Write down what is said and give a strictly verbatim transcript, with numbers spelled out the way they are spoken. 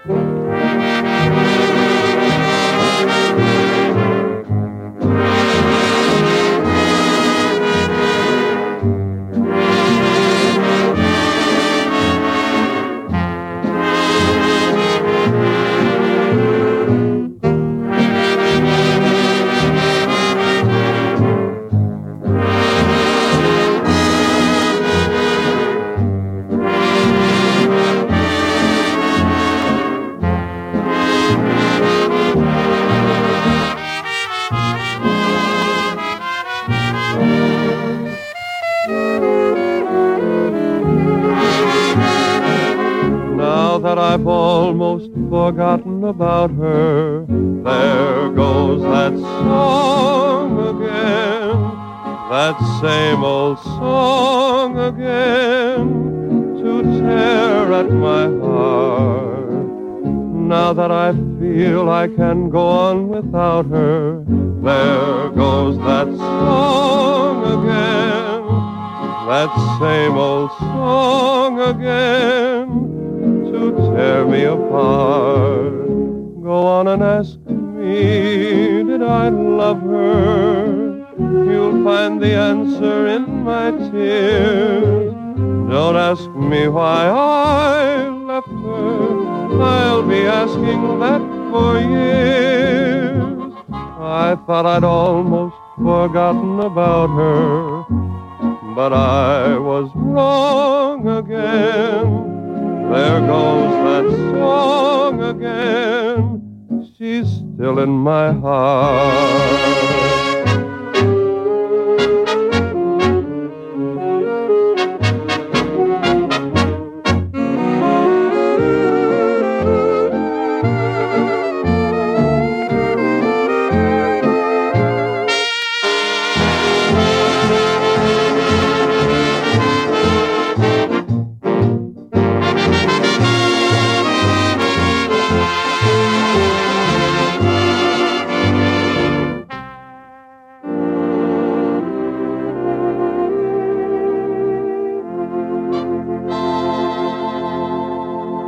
Now that I've almost forgotten about her, there goes that song again, that same old song again, to tear at my heart. Now that I feel I can go on without her, there goes that song again, that same old song again, to tear me apart. Go on and ask me, did I love her? You'll find the answer in my tears. Don't ask me why I left her. I'll be asking that for years. I thought I'd almost forgotten about her, but I was wrong again. There goes that song again. She's still in my heart.